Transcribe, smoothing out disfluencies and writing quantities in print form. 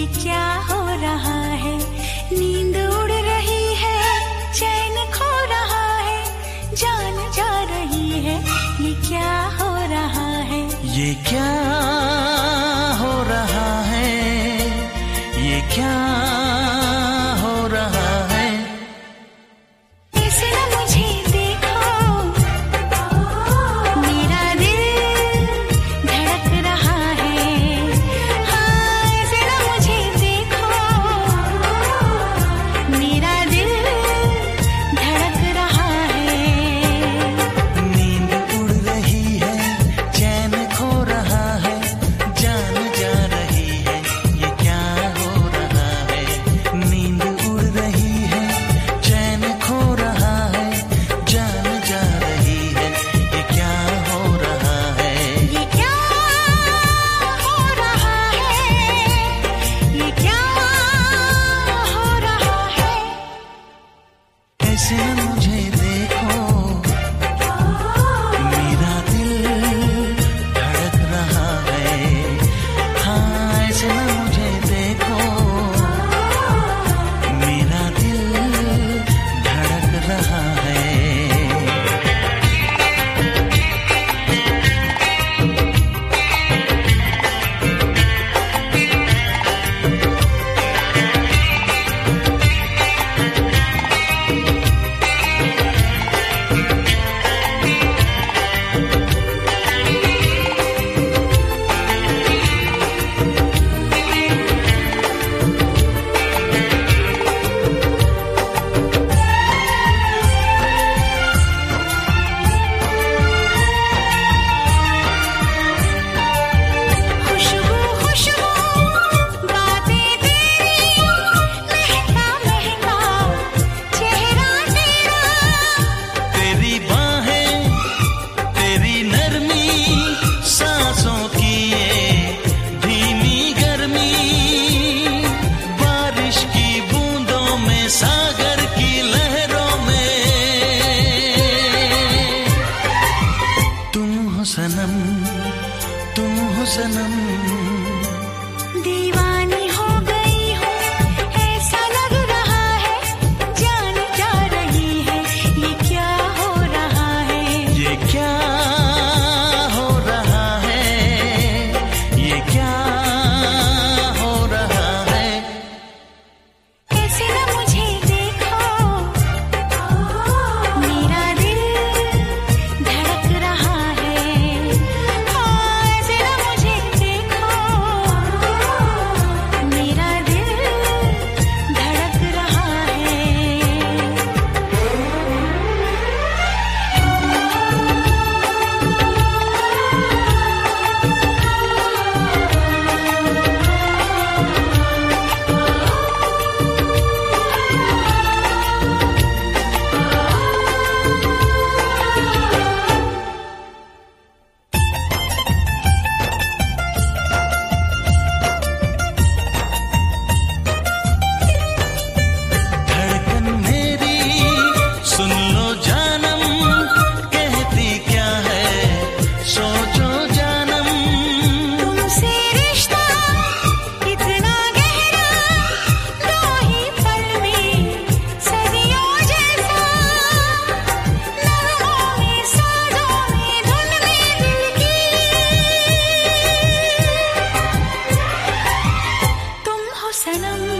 क्या हो रहा है? नींद उड़ रही है, चैन खो रहा है, जान जा रही है, ये क्या हो रहा है? ये क्या हो रहा है? ये क्या हो रहा है? ऐसे न मुझे देखो, मेरा दिल धड़क रहा है। हाँ, ऐसे न मुझे देखो, मेरा दिल धड़क रहा है। नींद उड़ रही है, चैन खो रहा है, जान जा रही है, ये क्या हो रहा है? नींद उड़ रही है, चैन खो रहा है, जान जा रही है, ये क्या हो रहा है? ये क्या हो रहा है? ये क्या हो रहा है? ऐसे न मुझे देखो, मेरा दिल धड़क रहा है। हाँ, ऐसे न मुझे देखो, मेरा दिल धड़क रहा है। खुशबू खुशबू बातें तेरी, महका महका चेहरा तेरा। तेरी बाहें, तेरी नरमी, सांसों की ये धीमी गर्मी, बारिश की बूंदों में, सागर की लहरों में, तुम हो सनम, तुम हो सनम। दीवानी हो गई हूँ, ऐसा लग रहा है, जान जा रही है, ये क्या हो रहा है? ये क्या हो रहा है? ये क्या हो रहा है? ऐसे न मुझे देखो, मेरा दिल धड़क रहा है। हाँ, ऐसे न मुझे देखो, मेरा दिल धड़क रहा है। धड़कन मेरी सुन लो जानम, कहती क्या है सोचो जानम। तुमसे रिश्ता इतना गहरा, दो ही पल में सदियों जैसा, नगमों में, साजों में, धुन में दिल की। तुम हो सनम,